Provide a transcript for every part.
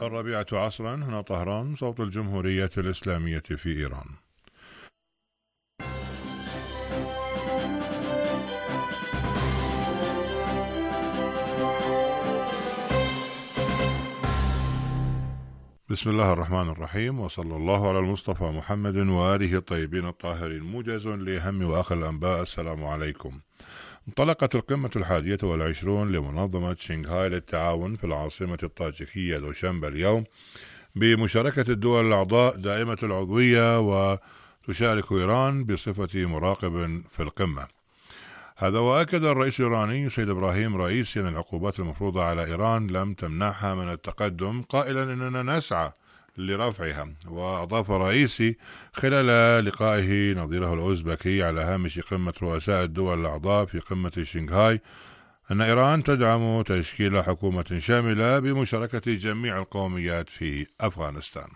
الرابعة عصرا، هنا طهران، صوت الجمهورية الإسلامية في إيران. بسم الله الرحمن الرحيم، وصلى الله على المصطفى محمد وآله الطيبين الطاهرين. موجز لأهم وآخر الأنباء. السلام عليكم. انطلقت القمة 21 لمنظمة شنغهاي للتعاون في العاصمة الطاجيكية دوشنبه اليوم بمشاركة الدول الأعضاء دائمة العضوية، وتشارك إيران بصفة مراقب في القمة. هذا وأكد الرئيس الإيراني سيد إبراهيم رئيسي أن العقوبات المفروضة على إيران لم تمنعها من التقدم، قائلا إننا نسعى لرفعها. وأضاف رئيسي خلال لقائه نظيره الأوزبكي على هامش قمة رؤساء الدول الأعضاء في قمة شنغهاي أن إيران تدعم تشكيل حكومة شاملة بمشاركة جميع القوميات في أفغانستان.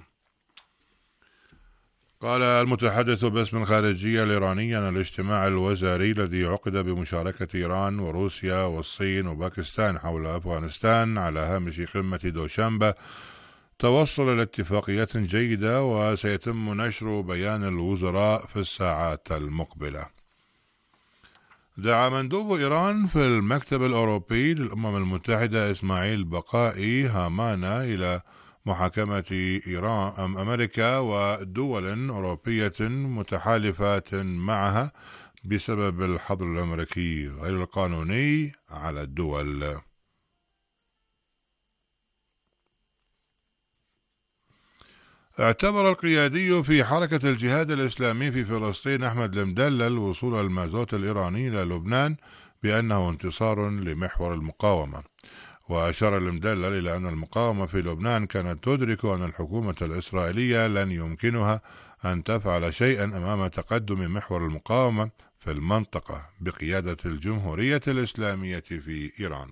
قال المتحدث باسم الخارجية الإيرانية أن الاجتماع الوزاري الذي عقد بمشاركة إيران وروسيا والصين وباكستان حول أفغانستان على هامش قمة دوشنبه توصل إلى اتفاقيات جيدة، وسيتم نشر بيان الوزراء في الساعات المقبلة. دعا مندوب إيران في المكتب الأوروبي للأمم المتحدة إسماعيل بقائي هامانا إلى محاكمة إيران أمريكا ودول أوروبية متحالفات معها بسبب الحظر الأمريكي غير القانوني على الدول. اعتبر القيادي في حركة الجهاد الإسلامي في فلسطين أحمد المدلل وصول المازوت الإيراني إلى لبنان بأنه انتصار لمحور المقاومة. وأشار المدلل إلى أن المقاومة في لبنان كانت تدرك أن الحكومة الإسرائيلية لن يمكنها أن تفعل شيئا أمام تقدم محور المقاومة في المنطقة بقيادة الجمهورية الإسلامية في إيران.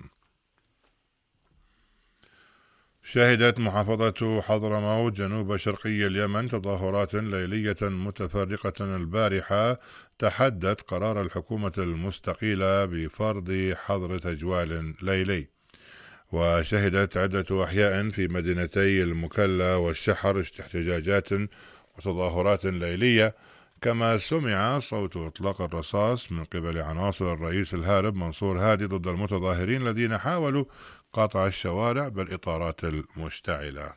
شهدت محافظة حضرموت جنوب شرقي اليمن تظاهرات ليلية متفرقة البارحة تحدت قرار الحكومة المستقيلة بفرض حظر تجوال ليلي. وشهدت عدة أحياء في مدينتي المكلا والشحر احتجاجات وتظاهرات ليلية، كما سمع صوت إطلاق الرصاص من قبل عناصر الرئيس الهارب منصور هادي ضد المتظاهرين الذين حاولوا قطع الشوارع بالإطارات المشتعلة.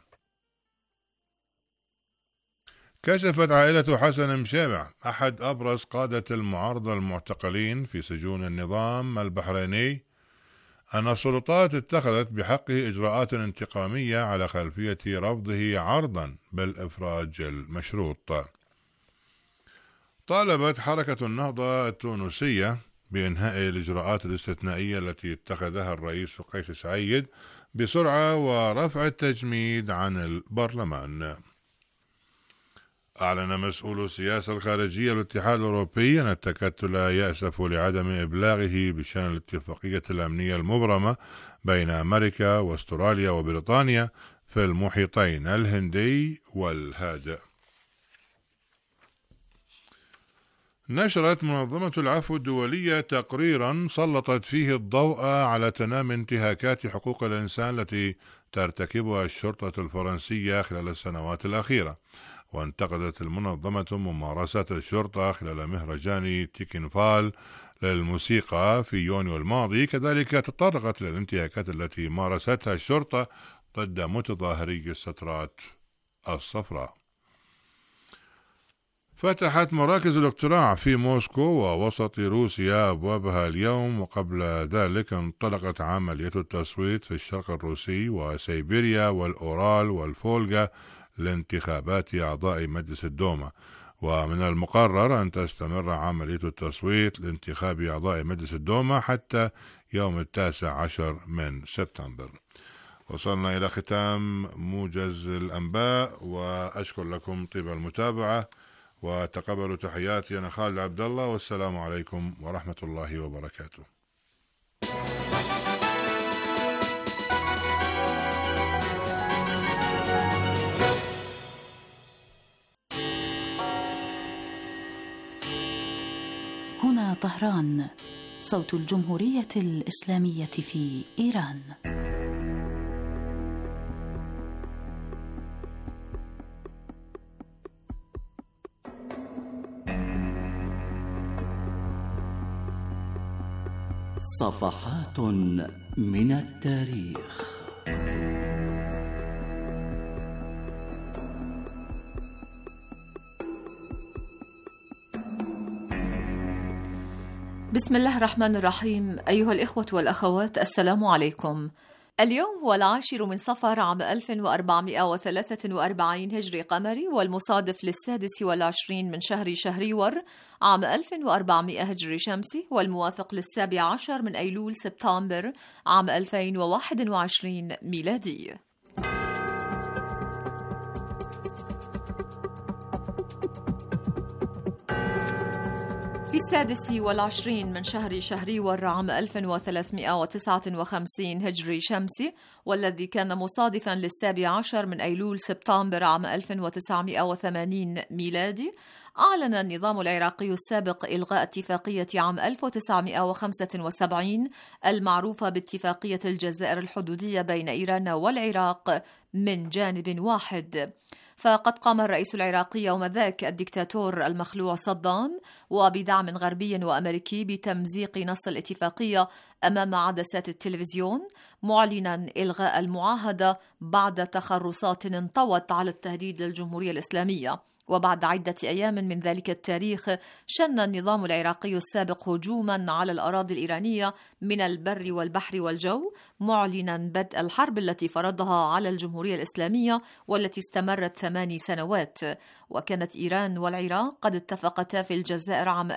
كشفت عائلة حسن مشامع أحد أبرز قادة المعارضة المعتقلين في سجون النظام البحريني أن السلطات اتخذت بحقه إجراءات انتقامية على خلفية رفضه عرضا بالإفراج المشروط. طالبت حركة النهضة التونسية بإنهاء الإجراءات الاستثنائية التي اتخذها الرئيس قيس سعيد بسرعة ورفع التجميد عن البرلمان. أعلن مسؤول السياسة الخارجية الاتحاد الأوروبي أن التكتل يأسف لعدم إبلاغه بشأن الاتفاقية الأمنية المبرمة بين أمريكا واستراليا وبريطانيا في المحيطين الهندي والهادئ. نشرت منظمة العفو الدولية تقريرا سلطت فيه الضوء على تنامي انتهاكات حقوق الإنسان التي ترتكبها الشرطة الفرنسية خلال السنوات الأخيرة. وانتقدت المنظمة ممارسات الشرطة خلال مهرجان تيكنفال للموسيقى في يونيو الماضي. كذلك تطرقت للانتهاكات التي مارستها الشرطة ضد متظاهري السترات الصفراء. فتحت مراكز الاقتراع في موسكو ووسط روسيا أبوابها اليوم، وقبل ذلك انطلقت عملية التصويت في الشرق الروسي وسيبيريا والأورال والفولغا لانتخابات أعضاء مجلس الدوما. ومن المقرر أن تستمر عملية التصويت لانتخاب أعضاء مجلس الدوما حتى يوم 19 من سبتمبر. وصلنا إلى ختام موجز الأنباء، وأشكر لكم طيب المتابعة، وتقبلوا تحياتي. أنا خالد عبد الله، والسلام عليكم ورحمة الله وبركاته. هنا طهران، صوت الجمهورية الإسلامية في إيران. صفحات من التاريخ. بسم الله الرحمن الرحيم. أيها الإخوة والأخوات، السلام عليكم. اليوم هو 10 من صفر عام 1443 هجري قمري، والمصادف ل26 من شهر شهريور عام 1400 هجري شمسي، والموافق ل17 من أيلول سبتمبر عام 2021 ميلادي. في 26 من شهر شهريور عام 1359 هجري شمسي، والذي كان مصادفا ل17 من أيلول سبتمبر عام 1980 ميلادي، أعلن النظام العراقي السابق إلغاء اتفاقية عام 1975 المعروفة باتفاقية الجزائر الحدودية بين إيران والعراق من جانب واحد. فقد قام الرئيس العراقي يومذاك الدكتاتور المخلوع صدام وبدعم غربي وأمريكي بتمزيق نص الاتفاقية أمام عدسات التلفزيون، معلنا إلغاء المعاهدة بعد تخرصات انطوت على التهديد للجمهورية الإسلامية. وبعد عدة أيام من ذلك التاريخ شن النظام العراقي السابق هجوما على الأراضي الإيرانية من البر والبحر والجو، معلنا بدء الحرب التي فرضها على الجمهورية الإسلامية والتي استمرت 8 سنوات. وكانت إيران والعراق قد اتفقتا في الجزائر عام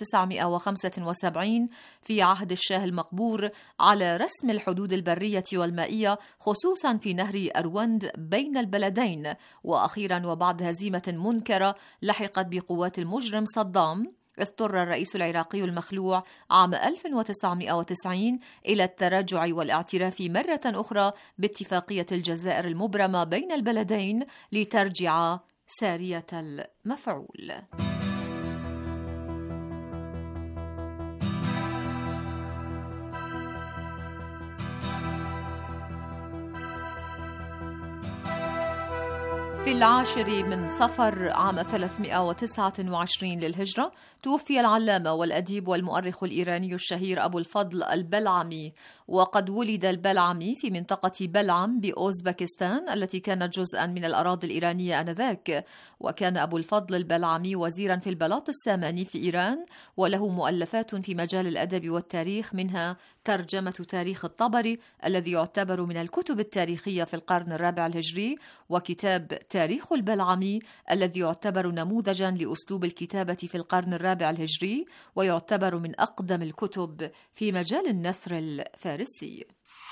1975 في عهد الشاه المقبور على رسم الحدود البرية والمائية، خصوصا في نهر أروند بين البلدين. وأخيرا وبعد هزيمة منكرة لحقت بقوات المجرم صدام، اضطر الرئيس العراقي المخلوع عام 1990 إلى التراجع والاعتراف مرة أخرى باتفاقية الجزائر المبرمة بين البلدين لترجع سارية المفعول. في 10 من صفر عام 329 للهجرة توفي العلامة والأديب والمؤرخ الإيراني الشهير أبو الفضل البلعمي. وقد ولد البلعمي في منطقة بلعم بأوزبكستان التي كانت جزءا من الأراضي الإيرانية آنذاك. وكان أبو الفضل البلعمي وزيرا في البلاط الساماني في إيران، وله مؤلفات في مجال الأدب والتاريخ، منها ترجمة تاريخ الطبري الذي يعتبر من الكتب التاريخية في القرن الرابع الهجري، وكتاب تاريخ البلعمي الذي يعتبر نموذجا لأسلوب الكتابة في القرن الرابع الهجري، ويعتبر من أقدم الكتب في مجال النثر الفارسي.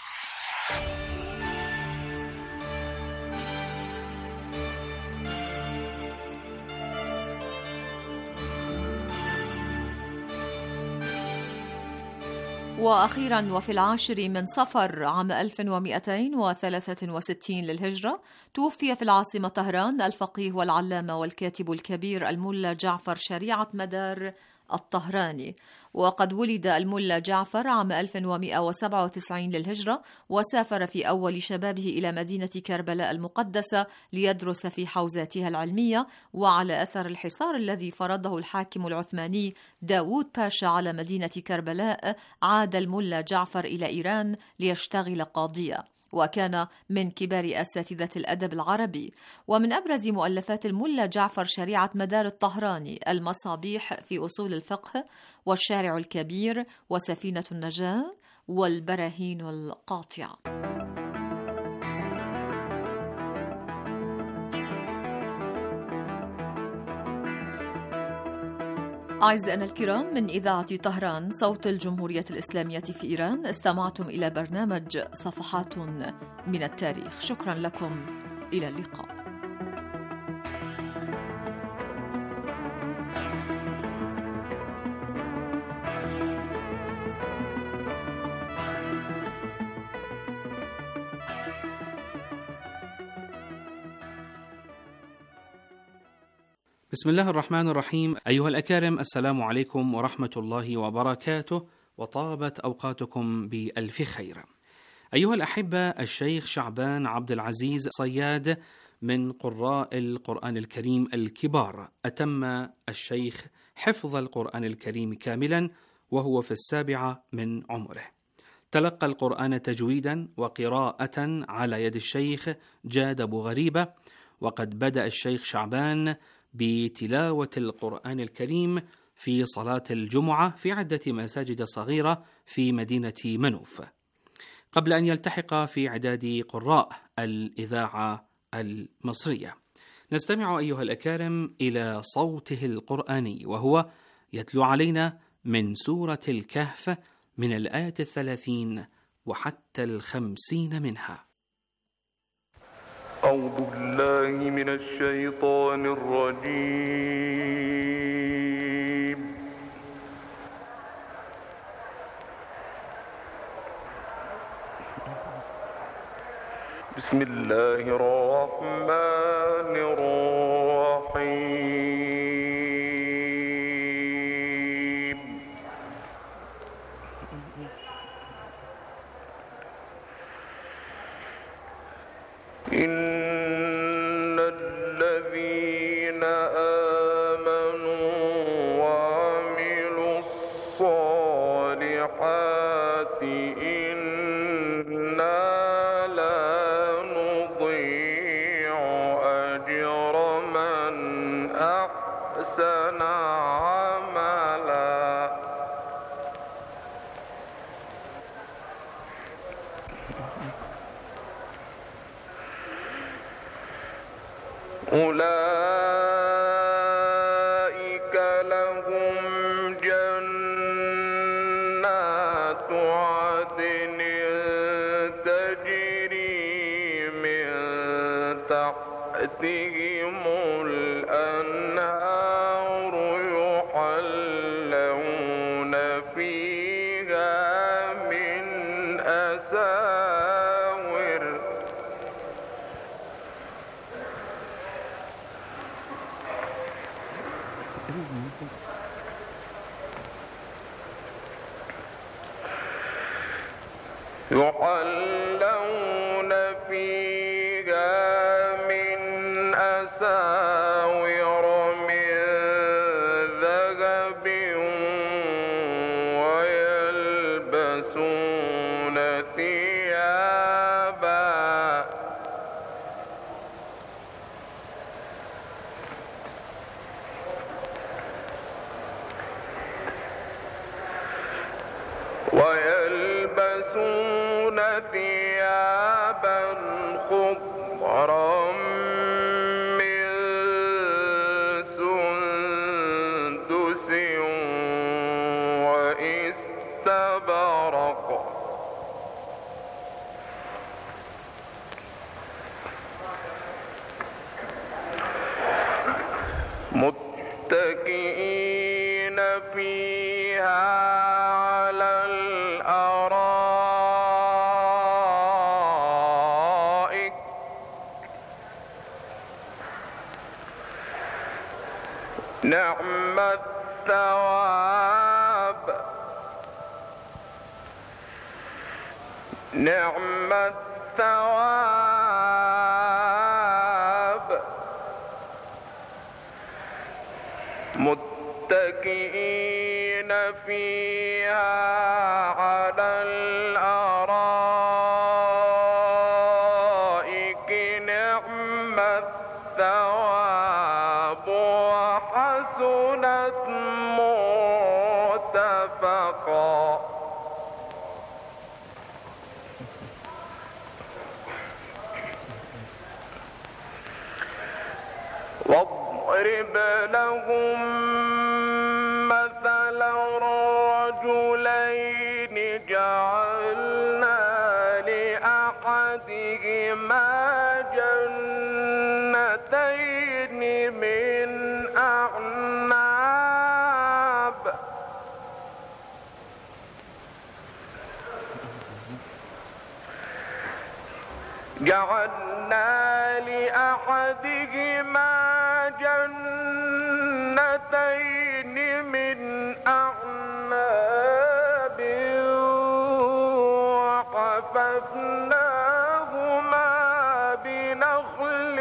وأخيرا وفي 10 من صفر عام 1263 للهجرة توفي في العاصمة طهران الفقيه والعلامة والكاتب الكبير الملا جعفر شريعة مدار الطهراني. وقد ولد الملا جعفر عام 1197 للهجرة، وسافر في أول شبابه إلى مدينة كربلاء المقدسة ليدرس في حوزاتها العلمية. وعلى أثر الحصار الذي فرضه الحاكم العثماني داوود باشا على مدينة كربلاء، عاد الملا جعفر إلى إيران ليشتغل قاضيا، وكان من كبار أساتذة الأدب العربي. ومن أبرز مؤلفات الملا جعفر شريعة مدار الطهراني المصابيح في أصول الفقه، والشارع الكبير، وسفينة النجاة، والبراهين القاطعة. أعزائنا الكرام، من إذاعة طهران صوت الجمهورية الإسلامية في إيران، استمعتم إلى برنامج صفحات من التاريخ. شكرا لكم، إلى اللقاء. بسم الله الرحمن الرحيم. أيها الأكارم، السلام عليكم ورحمة الله وبركاته، وطابت أوقاتكم بألف خير. أيها الأحبة، الشيخ شعبان عبد العزيز صياد من قراء القرآن الكريم الكبار، أتم الشيخ حفظ القرآن الكريم كاملا، وهو في 7 من عمره. تلقى القرآن تجويدا وقراءة على يد الشيخ جاد أبو غريبة، وقد بدأ الشيخ شعبان بتلاوة القرآن الكريم في صلاة الجمعة في عدة مساجد صغيرة في مدينة منوف، قبل أن يلتحق في إعداد قراء الإذاعة المصرية. نستمع أيها الأكارم إلى صوته القرآني وهو يتلو علينا من سورة الكهف من الآية 30 وحتى 50 منها. أعوذ بالله من الشيطان الرجيم. بسم الله الرحمن الرحيم. إن الذين آمنوا وعملوا الصالحات إنا لا نضيع أجر من أحسن عملا. أولئك لهم جنات عدن تجري من تحتهم الأنهار يحلون فيها من أساور من ذهب ويلبسون ثيابا خضرا من سندس واستبرق متكئين فيها على الأرائك نعم الثواب نعم الثواب متكئين فيها على الأرائك نعم الثواب وحسنت مرتفقا. واضرب لهم مثلا رجلين جعلنا لأحدهما جنتين من أعناب وحفظناهما بنخل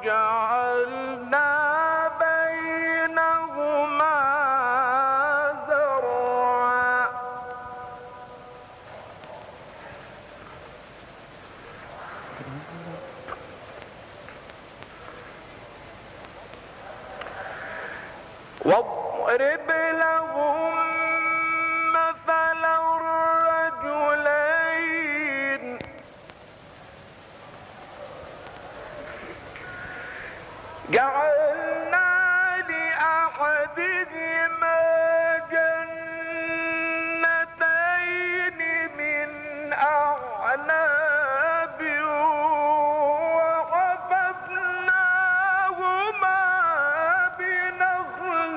وجعلنا بينهما واضرب لهم مثلا الرجلين جعلنا لأحدهما جنتين من أعناب وحفظناهما بنخل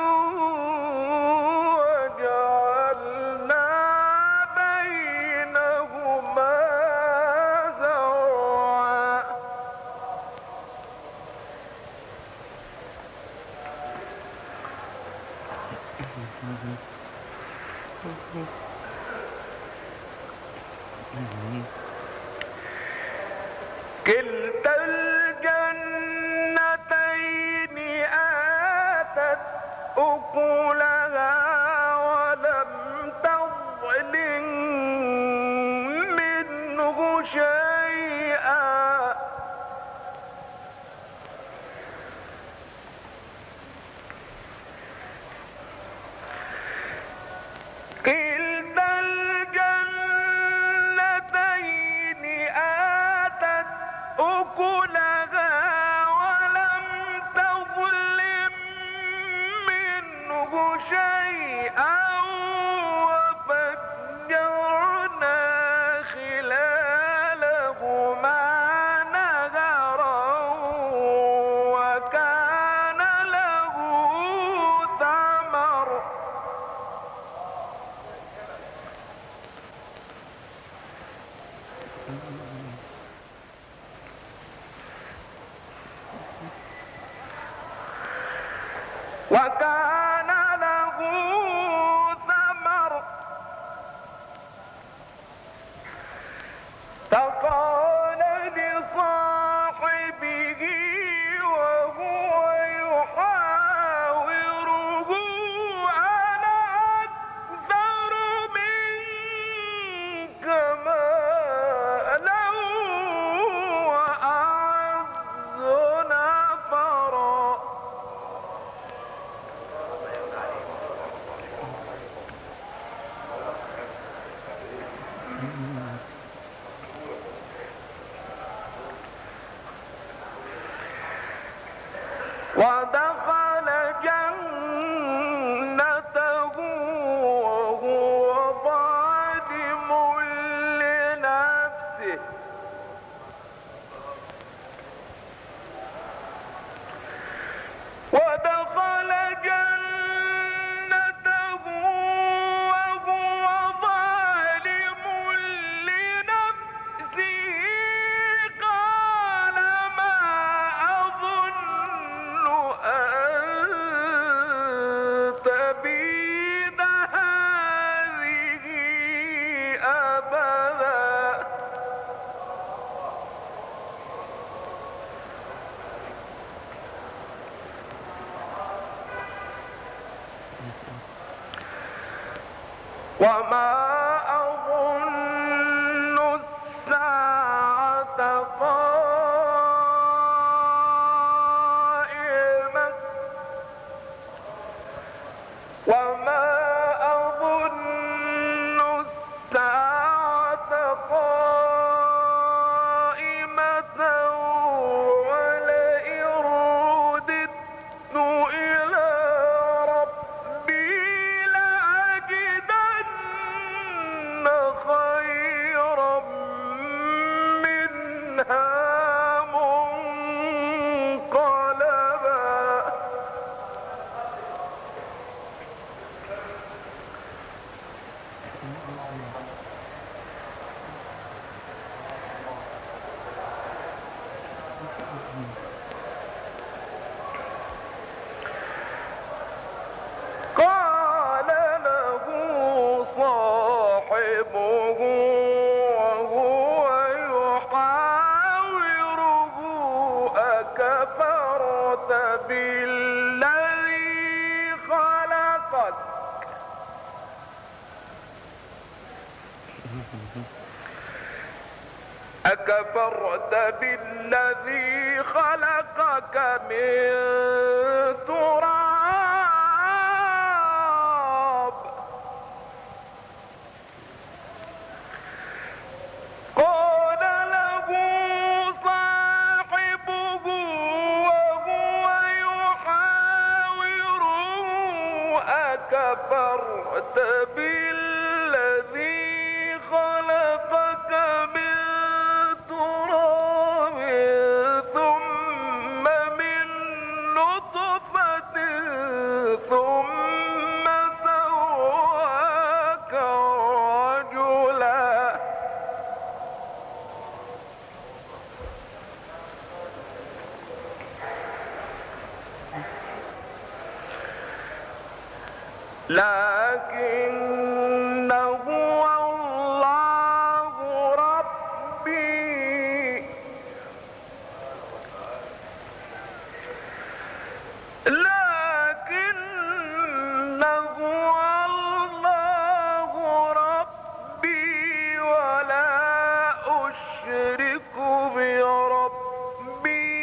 وجعلنا بينهما زرعا كلتا الجنتين آتت أكلها ولم تظلم منه شيئا كلتا الجنتين آتت أكلها ولم تظلم منه شيئا وفجرنا خلالهما نهرا وكان له ثمر فقال لصاحبه وهو يحاوره أنا أكثر منك مالا وأعز نفرا ودخل جنته وهو ظالم لنفسه ودخل جنته وهو ظالم لنفسه قال ما أظن أن تبيد هذه أبدا وما أظن الساعة قائمة وما أظن الساعة قائمة ولئن رددت إلى ربي لأجدن خيرا منها منقلبا قال له صاحبه وهو يحاوره أكفرت بالذي خلقك أكفرت بالذي خلقك من تراب أكفرت بالذي خلقك من تراب ثم من نطفة ثم سواك رجلا لكن هو الله ربي لكن هو الله ربي ولا أشرك بربي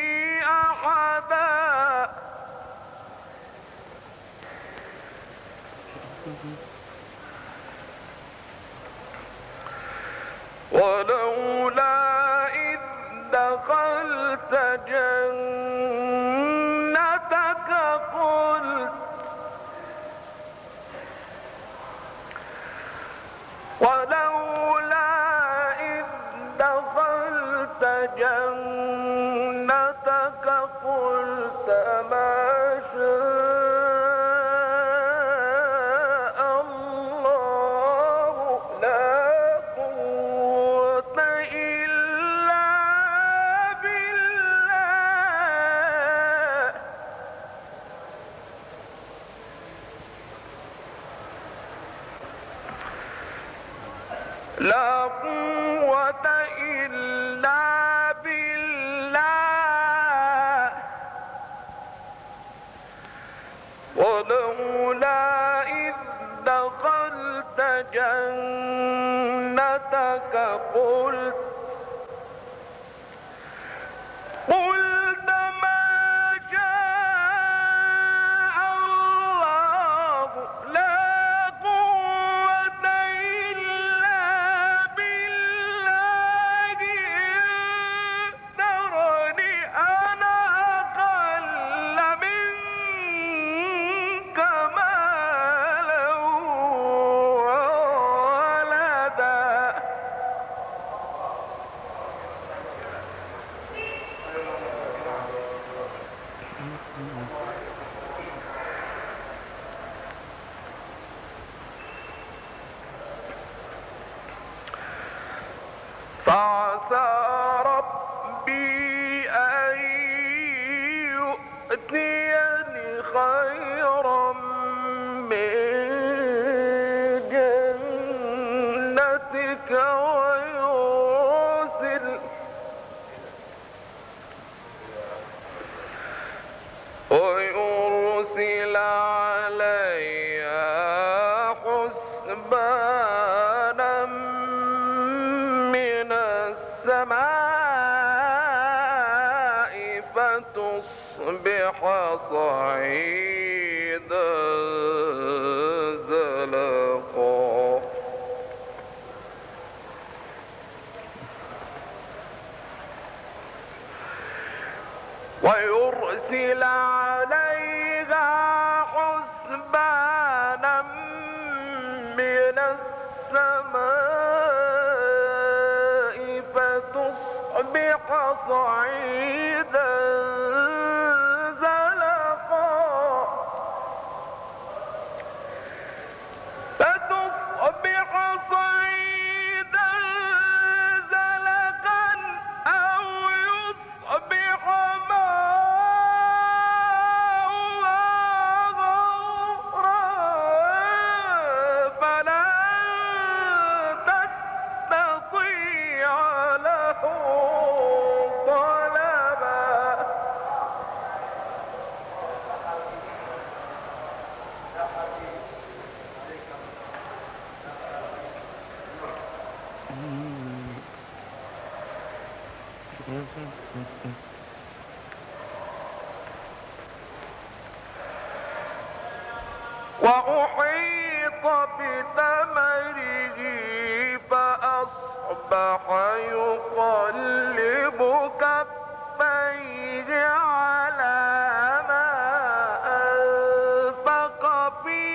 أحدا ولولا إذ دخلت جنتك قلت ما شاء الله لا قوة إلا بالله لا قوة إلا بالله ولولا إذ دخلت جنتك قلت ما شاء الله لا قوة إلا بالله إن ترني أنا أقل منك مالا وولدا فعسى ربي أن يؤتيني خيرا من جنتك ويرسل عليها حسبانا من السماء فتصبح صعيدا زلقا ويرسل عليها حسبانا من السماء فتصبح صعيدا زلقا فتصبح صعيدا زلقا أو يصبح وأحيط بثمره فأصبح يقلب كفيه على ما أنفق فيه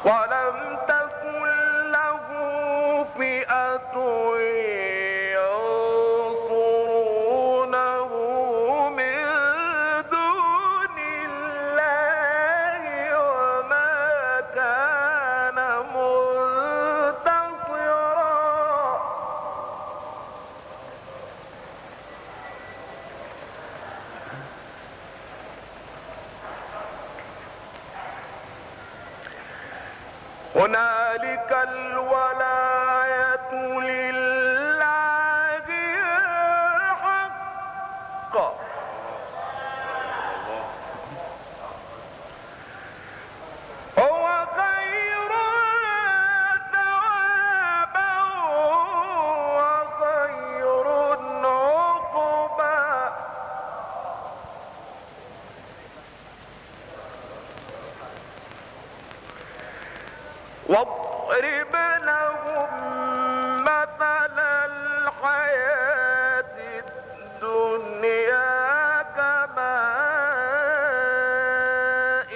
ولم تكن له فئة ينصرونه من دون الله وما كان منتصرا. هنالك الولاية لله الحق هو خير ثوابا وخير عقبا. واضرب لهم مثل الحياة الدنيا كماء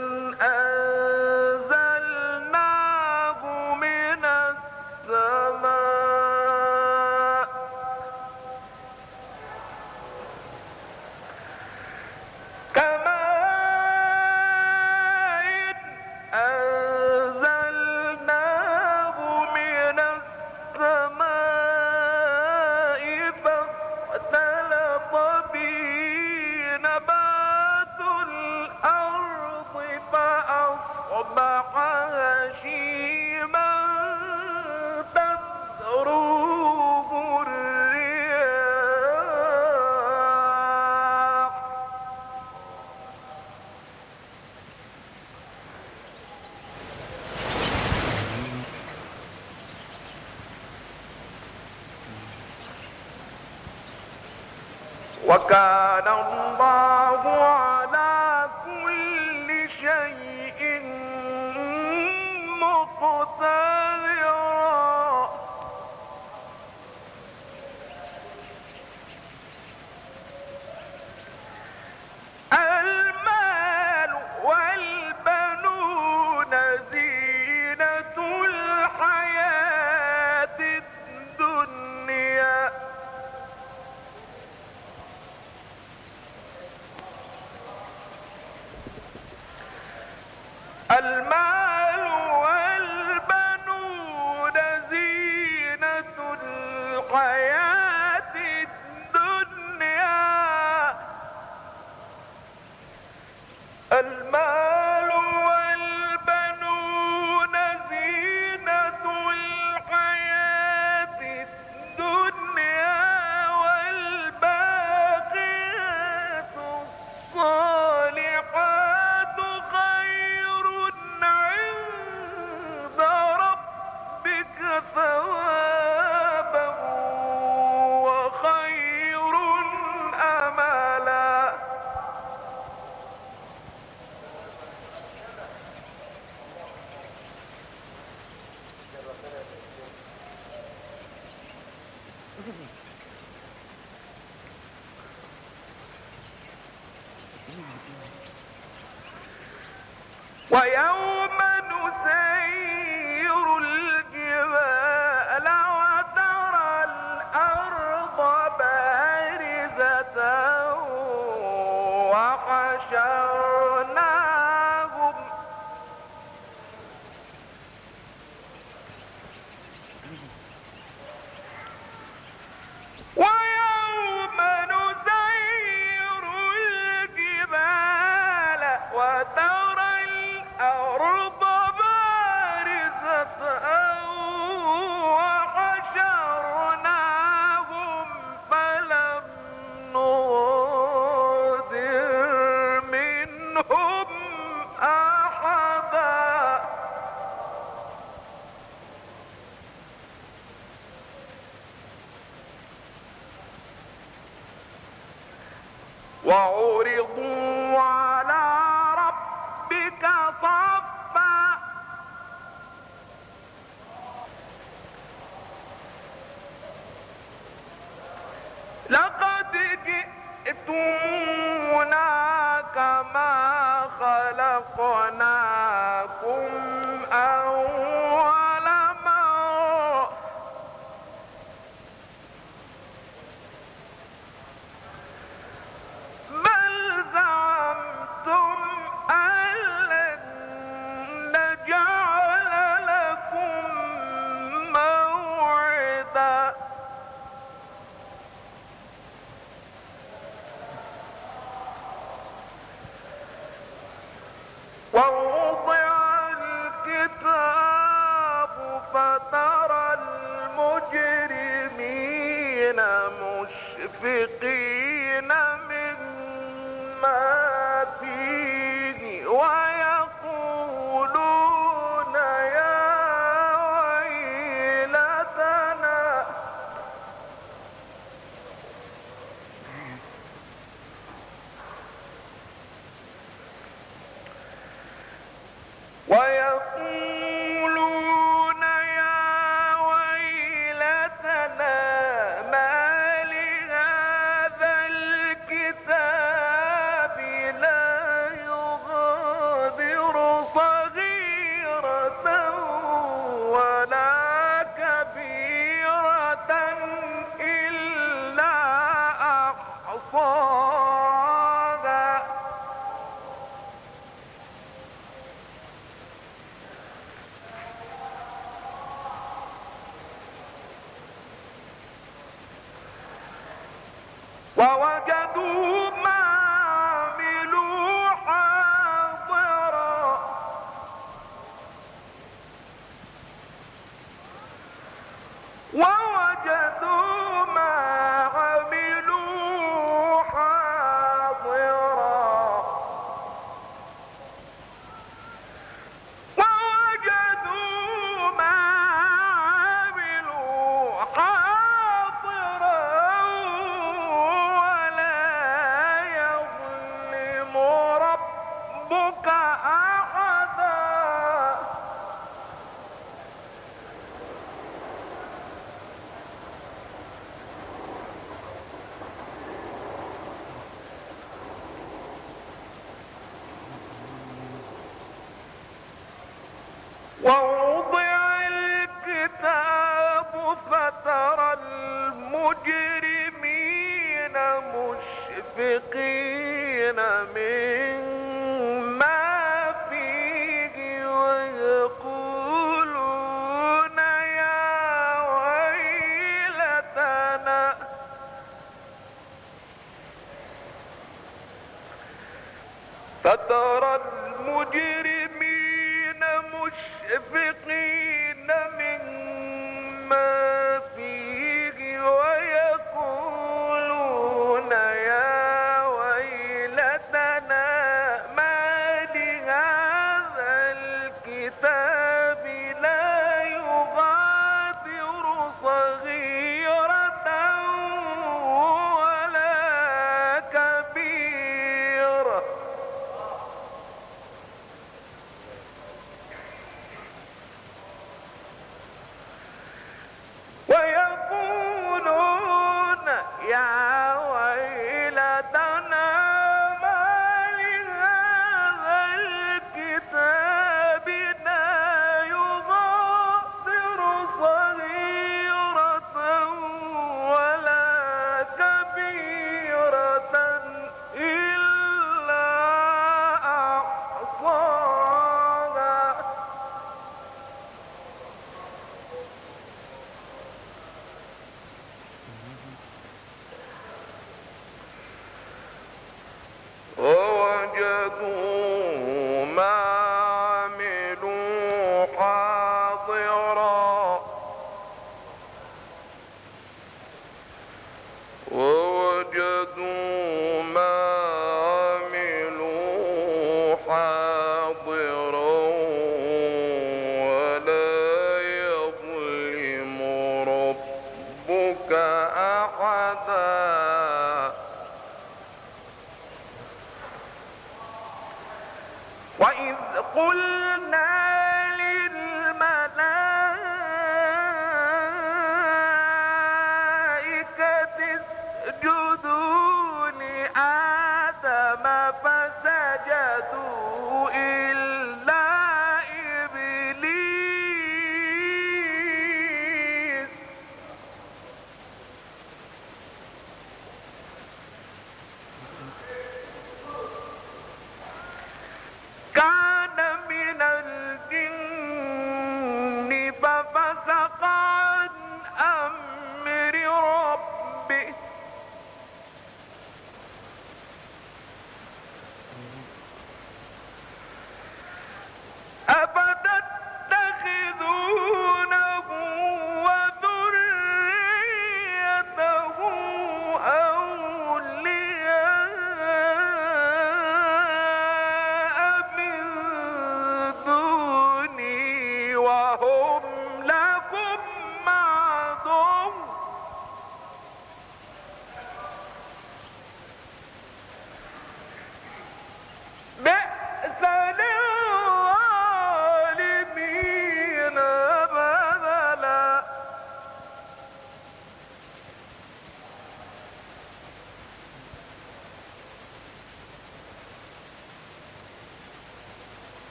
أنزلناه من السماء فاختلط به نبات الأرض فأصبح هشيما تذروه الرياح. وكان الله على كل شيء مقتدرا. المال والبنون زينة الحياة الدنيا المال والبنون زينة الحياة الدنيا. المال والبنون زينة الحياة الدنيا والباقيات الصالحات خير عند ربك ثوابا وخير أملا. ويوم نسير الجبال وترى الأرض بارزة وحشرناهم ويوم نسير الجبال وترى الأرض بارزة وحشرناهم فلم نغادر منهم أحدا. وعرضوا على ربك صفا لقد جئتمونا كما خلقناكم ويقولون يا ويلتنا ما لهذا الكتاب لا يغادر صغيرة ولا كبيرة إلا أحصاها ووجدوا ما عملوا حاضرا ووجدوا ما عملوا حاضرا ووجدوا ما عملوا حاضرا ولا يظلم ربك أحدا ووضع الكتاب فترى المجرمين مشفقين مما فيه ويقولون يا ويلتنا فترى المجرمين مشفقين مما فيه ويقولون يا ويلتنا ما لهذا الكتاب لا يغادر صغيرة ولا كبيرة ويقولون يا ويلتنا ما لهذا الكتاب لا يغادر صغيرة ولا كبيرة إلا أحصاها ووجدوا ما عملوا حاضرا ووجدوا ما عملوا حاضرا ولا يظلم ربك أحدا وإذ قلنا للملائكة اسجدوا لآدم فسجدوا إلا إبليس كان من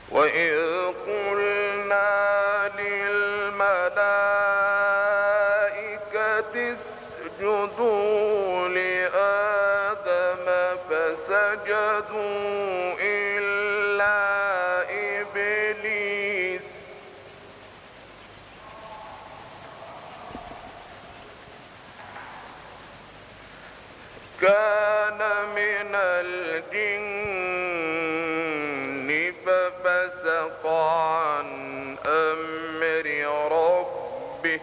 وإذ قلنا للملائكة اسجدوا لآدم فسجدوا إلا إبليس كان من الجن ففسق عن أمر ربه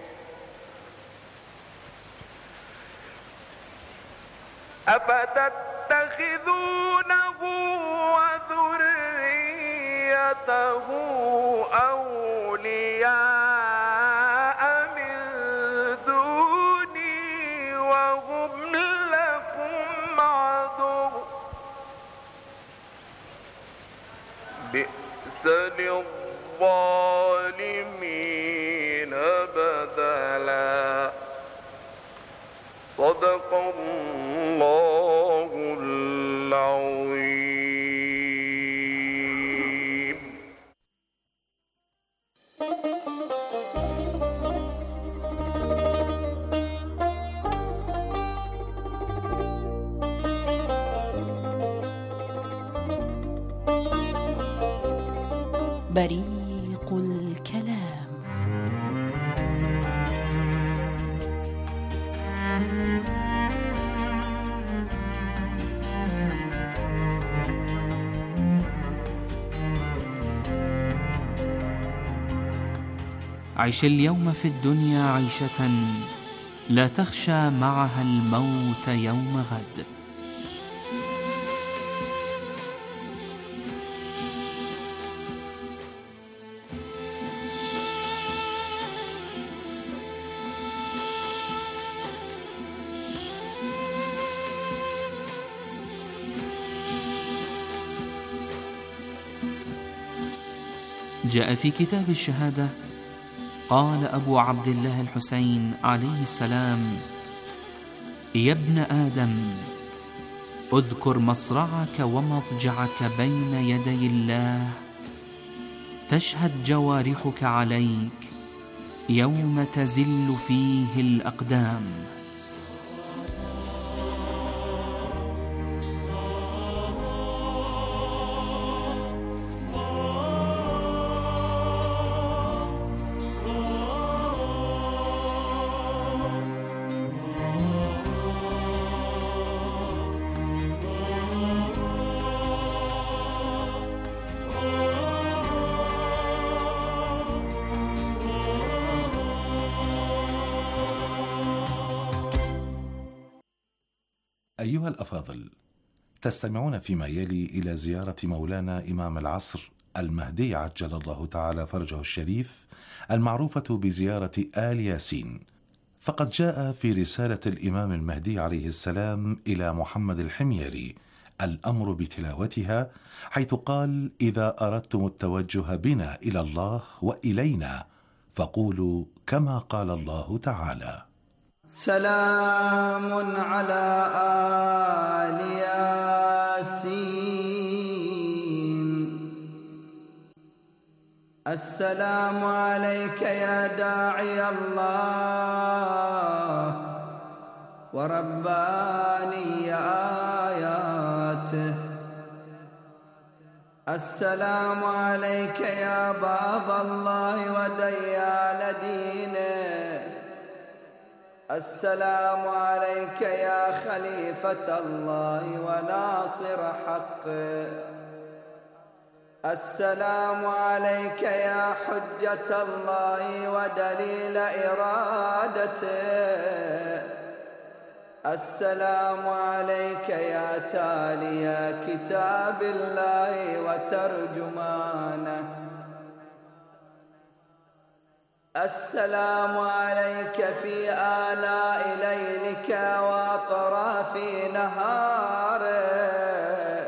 أفتتخذونه وذريته أولياء من دوني وهم لكم عدو بئس للظالمين بدلا. صدق الله العظيم. بريق الكلام. عش اليوم في الدنيا عيشة لا تخشى معها الموت يوم غد. جاء في كتاب الشهادة قال أبو عبد الله الحسين عليه السلام: يا ابن آدم، اذكر مصرعك ومضجعك بين يدي الله، تشهد جوارحك عليك يوم تزل فيه الأقدام. أيها الأفاضل، تستمعون فيما يلي إلى زيارة مولانا إمام العصر المهدي عجل الله تعالى فرجه الشريف، المعروفة بزيارة آل ياسين. فقد جاء في رسالة الإمام المهدي عليه السلام إلى محمد الحميري الأمر بتلاوتها، حيث قال: إذا أردتم التوجه بنا إلى الله وإلينا فقولوا كما قال الله تعالى: سلام على آل ياسين. السلام عليك يا داعي الله ورباني آياته. السلام عليك يا باب الله وديان دينه. السلام عليك يا خليفة الله وناصر حقه. السلام عليك يا حجة الله ودليل إرادته. السلام عليك يا تالي كتاب الله وترجمانه. السلام عليك في آلاء ليلك وأطراف نهارك.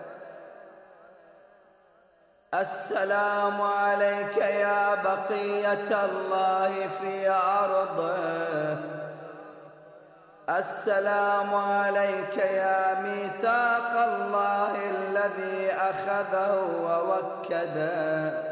السلام عليك يا بقية الله في أرضه. السلام عليك يا ميثاق الله الذي أخذه ووكده.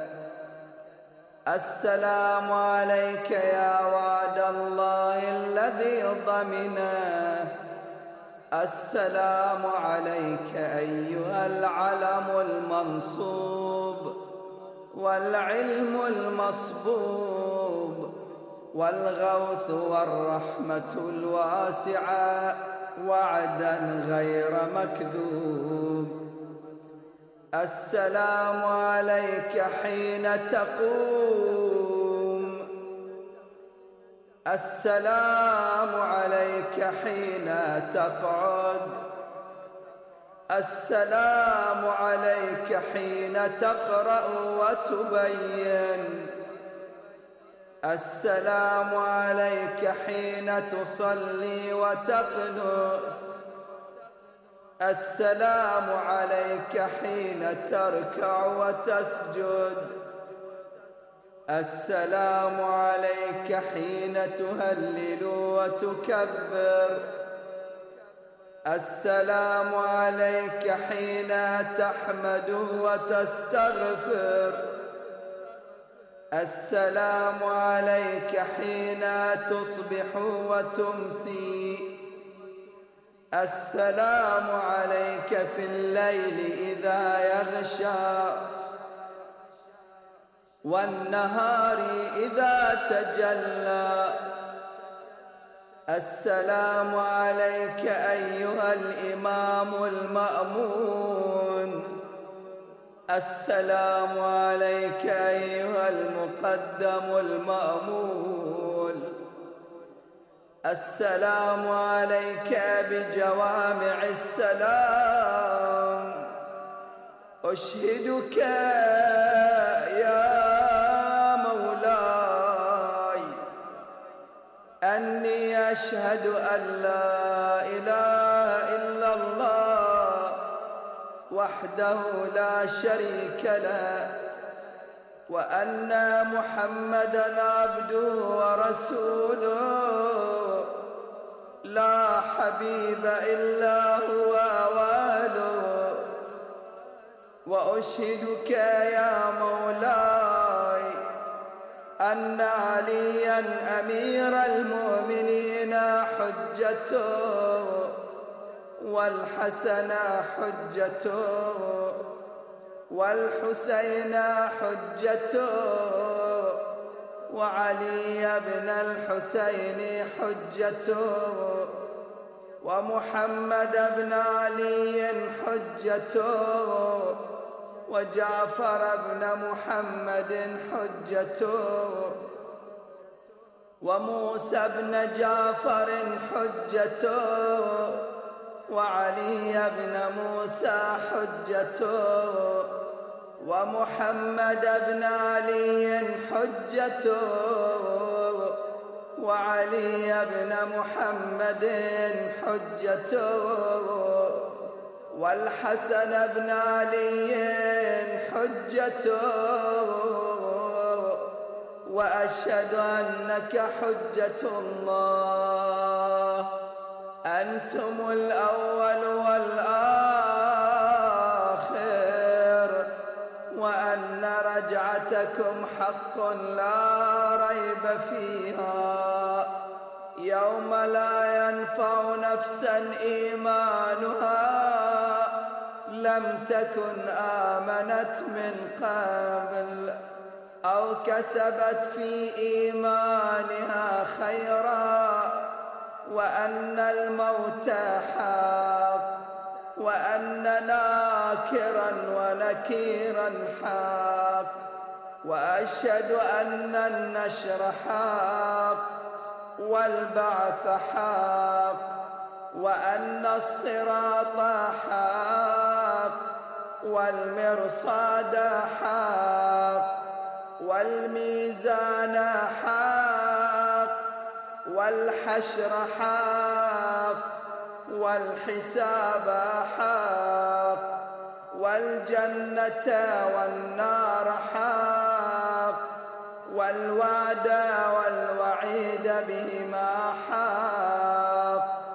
السلام عليك يا وعد الله الذي ضمنه. السلام عليك أيها العلم المنصوب والعلم المصبوب والغوث والرحمة الواسعة وعدا غير مكذوب. السلام عليك حين تقوم. السلام عليك حين تقعد. السلام عليك حين تقرأ وتبين. السلام عليك حين تصلي وتقنت. السلام عليك حين تركع وتسجد. السلام عليك حين تهلل وتكبر. السلام عليك حين تحمد وتستغفر. السلام عليك حين تصبح وتمسي. السلام عليك في الليل إذا يغشى والنهار إذا تجلى. السلام عليك أيها الإمام المأمون. السلام عليك أيها المقدم المأمول. السلام عليك بجوامع السلام. أشهدك يا مولاي أني أشهد أن لا إله إلا الله وحده لا شريك له وأن محمدًا عبده ورسوله لا حبيب إلا هو واله. وأشهدك يا مولاي أن عليا أمير المؤمنين حجته والحسن حجته والحسين حجته وعلي بن الحسين حجته ومحمد بن علي حجته وجعفر بن محمد حجته وموسى بن جعفر حجته وعلي بن موسى حجته ومحمد بن علي حجته وعلي بن محمد حجته والحسن بن علي حجته. وأشهد أنك حجة الله أنتم الأول والآخر وأن رجعتكم حق لا ريب فيها يوم لا ينفع نفسا إيمانها لم تكن آمنت من قبل أو كسبت في إيمانها خيرا وأن الموت حق وأن ناكرا ونكيرا حق وأشهد أن النشر حق والبعث حق وأن الصراط حق والمرصاد حق والميزان حق والحشر حق والحساب حق والجنة والنار حق والوعد والوعيد بهما حق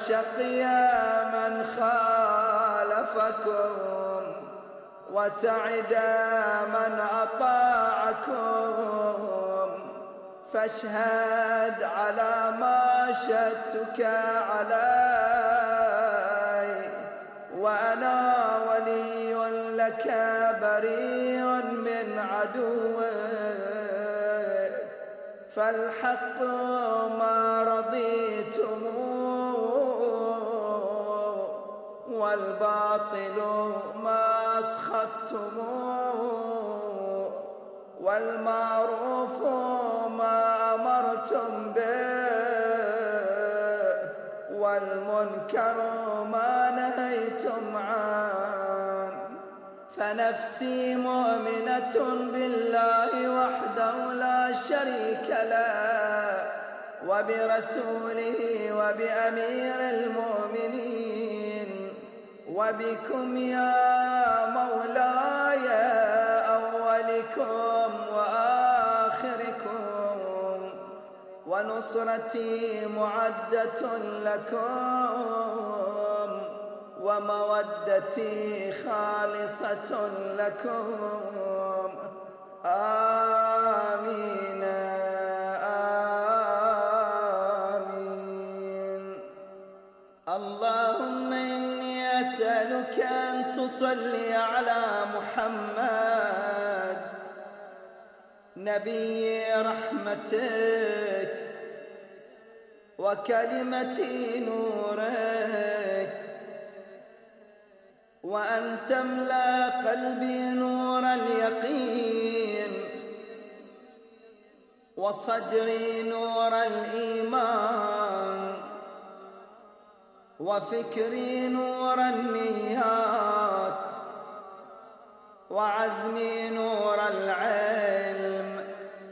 شقي من خالفكم وسعد من أطاعكم، فاشهد على ما شهدتك علي، وأنا ولي لك بريء من عدوك، فالحق ما رضيتم والباطل ما أسخطتم، والمعروف ما أمرتم به، والمنكر ما نهيتم عنه. فنفسي مؤمنة بالله وحده لا شريك له، وبرسوله وبأمير المؤمنين، وبكم يا مولاي أولكم وآخركم، ونصرتي معدة لكم، ومودتي خالصة لكم. آمين آمين. اللهم إني أسألك أن تصلي على محمد نبي رحمتك وكلمة نورك، وأن تملأ قلبي نور اليقين، وصدري نور الإيمان، وفكري نور النيات، وعزمي نور العلم،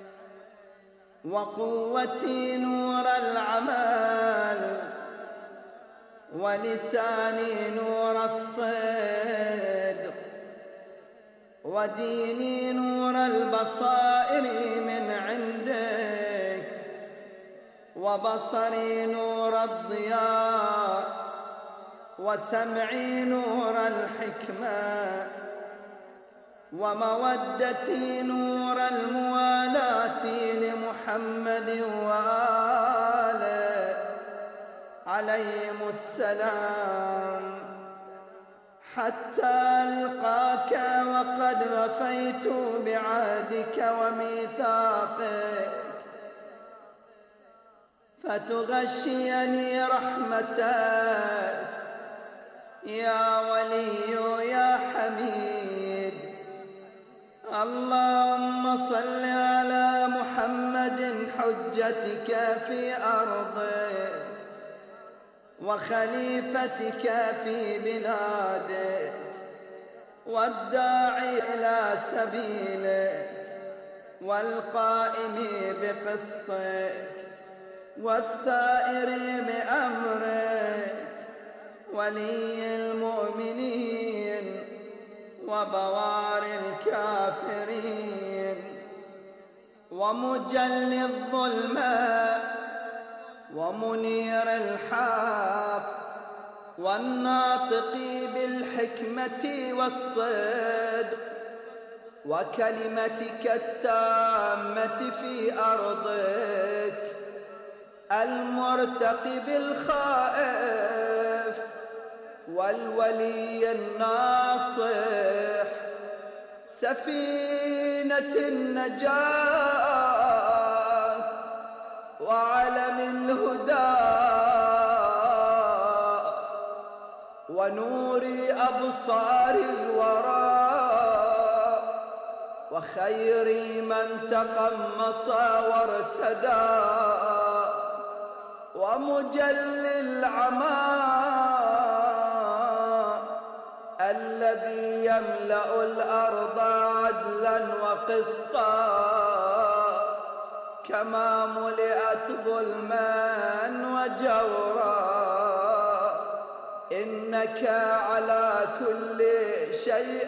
وقوتي نور العمل، ولساني نور الصدق، وديني نور البصائر من عندك، وبصري نور الضياء، وسمعي نور الحكمة، ومودتي نور الموالاة لمحمد وآله عليهم السلام، حتى ألقاك وقد وفيت بعهدك وميثاقك، فتغشيني رحمتك يا ولي يا حميد. اللهم صل على محمد حجتك في أرضك وخليفتك في بلادك، والداعي إلى سبيلك، والقائم بقسطك، والثائر بأمرك، ولي المؤمنين وبوار الكافرين، ومجلي الظلمات ومنير الحق، والناطق بالحكمة والصدق، وكلمتك التامة في أرضك، المرتقب الخائف، والولي الناصح، سفينة النجاة، وعلم الهدى، ونور أبصار الورى، وخير من تقمص وارتدى، ومجلي العمى الذي يملأ الأرض عدلا وقسطا، كما ملئت ظلما وجورا، إنك على كل شيء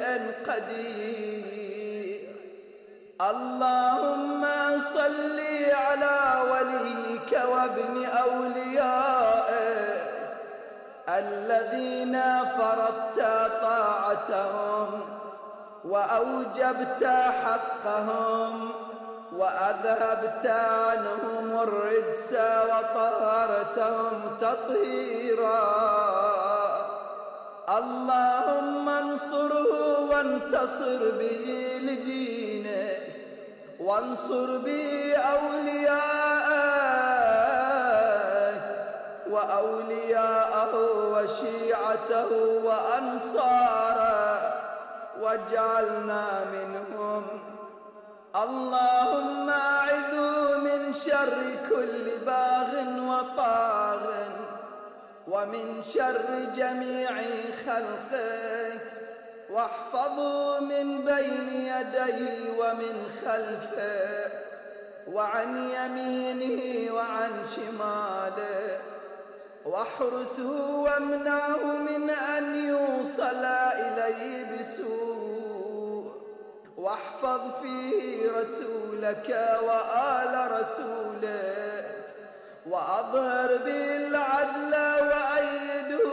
قدير. اللهم صل على وليك وابن أوليائك الذين فرضت طاعتهم وأوجبت حقهم وأذهبت عنهم الرجس وطهرتهم تطهيرا. اللهم انصره وانتصر به لدينك، وانصر به وأولياءه وشيعته وأنصاره، واجعلنا منهم. اللهم أعذه من شر كل باغ وطاغ، ومن شر جميع خلقك، واحفظه من بين يديه ومن خلفه وعن يمينه وعن شماله، واحرسه وامنعه من أن يوصل إليه بسوء، واحفظ فيه رسولك وآل رسولك، وأظهر به العدل وأيده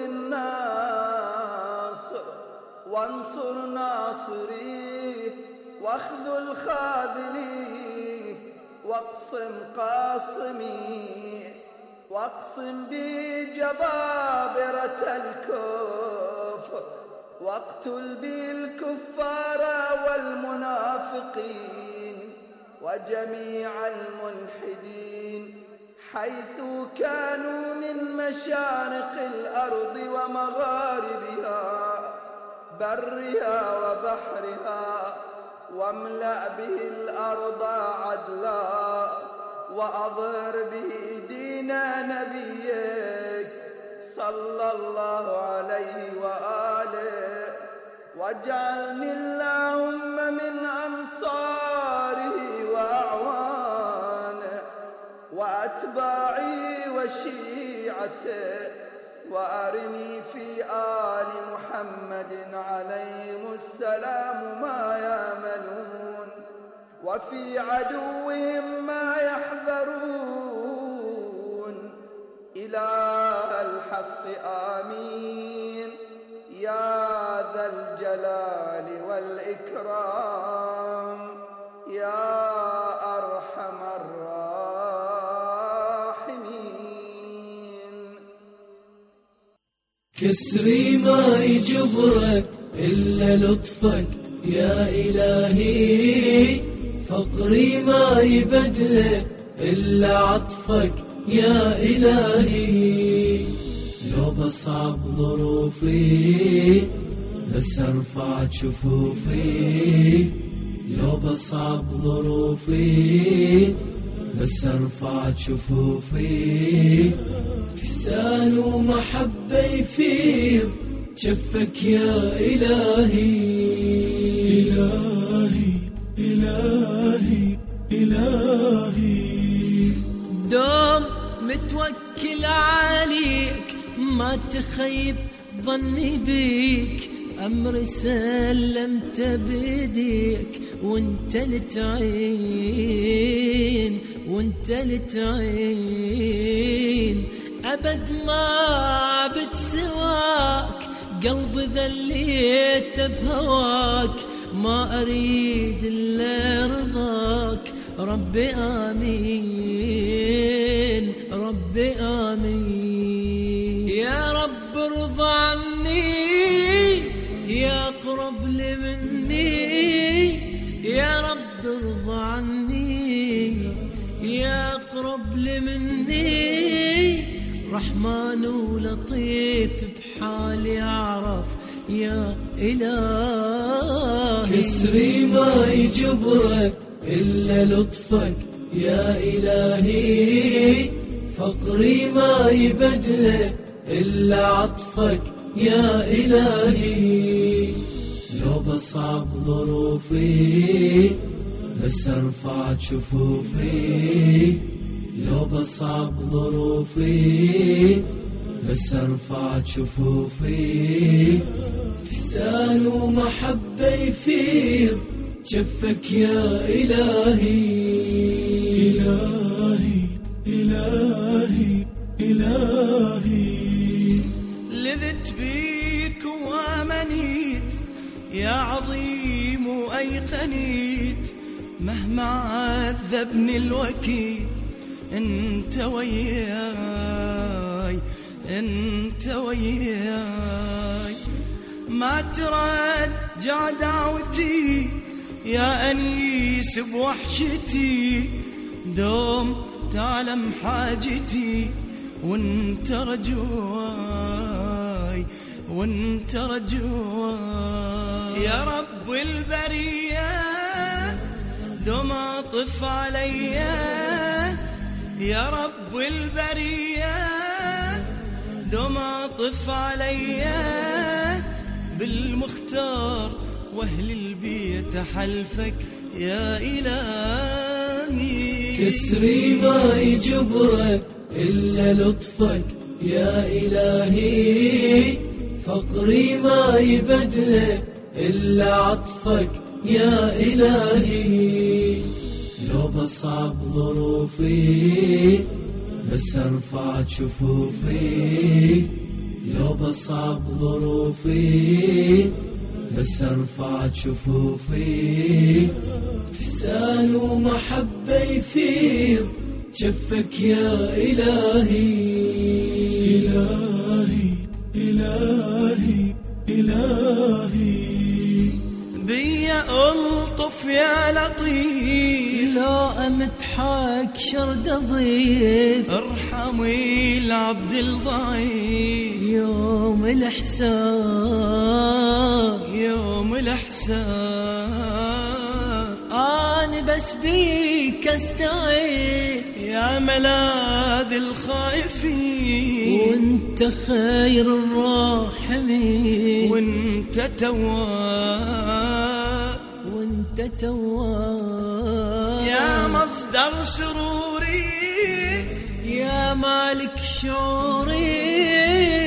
بالناصر، وانصر ناصريه واخذل خاذليه، واقسم قاصميه، واقسم به جبابرة الكفر، واقتل به الكفار والمنافقين وجميع الملحدين حيث كانوا من مشارق الأرض ومغاربها، برها وبحرها، واملأ به الأرض عدلا، وأظهر به دين نبيك صلى الله عليه وآله، واجعلني اللهم من أنصاره وأعوانه وأتباعه وشيعته، وأرني في آل محمد عليهم السلام ما يأملون، وفي عدوهم ما يحذرون. إله الحق آمين يا ذا الجلال والإكرام يا أرحم الراحمين. كسري ما يجبرك إلا لطفك يا إلهي، فقري ما يبدلك إلا عطفك يا إلهي. لو بصعب ظروفي بس ارفع شفوفي، لو بصعب ظروفي بس ارفع شفوفي. إحسان ومحبة يفيض شفك يا إلهي. إلهي إلهي إلهي دوم متوكل عليك، ما تخيب ظني بيك، أمر سلمت بيديك، وانت لتعين وانت لتعين. أبد ما بتسواك، قلب ذليت بهواك، ما أريد إلا رضاك. ربي آمين ربي آمين. يا رب ارضى عني، يا قرب لي مني، يا رب ارضى عني، يا قرب لي مني. رحمن ولطيف بحالي أعرف يا إلهي. كسري ما يجبرك إلا لطفك يا إلهي، فقري ما يبدلك إلا عطفك يا إلهي. لو بصعب ظروفي بس ارفع شفوفي، لو بصعب ظروفي بس ارفع شفوفي. إحسان ومحبة يفيض شفك يا إلهي. إلهي إلهي إلهي العظيم وأيقنيت مهما عذبني الوكيل انت وياي انت وياي. ما ترجع دعوتي يا أنيس بوحشتي، دوم تعلم حاجتي وانت رجواي وانت رجواي. يا رب البرية دوم اطف عليا، يا رب البرية دوم اطف عليا بالمختار واهل البيت حلفك يا إلهي. كسري ما يجبرك إلا لطفك يا إلهي، فقري ما يبدلك إلا عطفك يا إلهي. لو بصعب ظروفي بس ارفع شفوفي، لو بصعب ظروفي بس ارفع شفوفي. إحسان ومحبة يفيض جفك يا إلهي. إلهي إلهي إلهي بيا ألطف يا لطيف، لا أمتحك شرد ضيف، ارحمي العبد الضعيف يوم الحساب يوم الحساب. أنا بس بيك أستعين يا ملاذ الخائفين، وانت خير الراحمين، وانت تواب وانت تواب. يا مصدر سروري، يا مالك شعوري،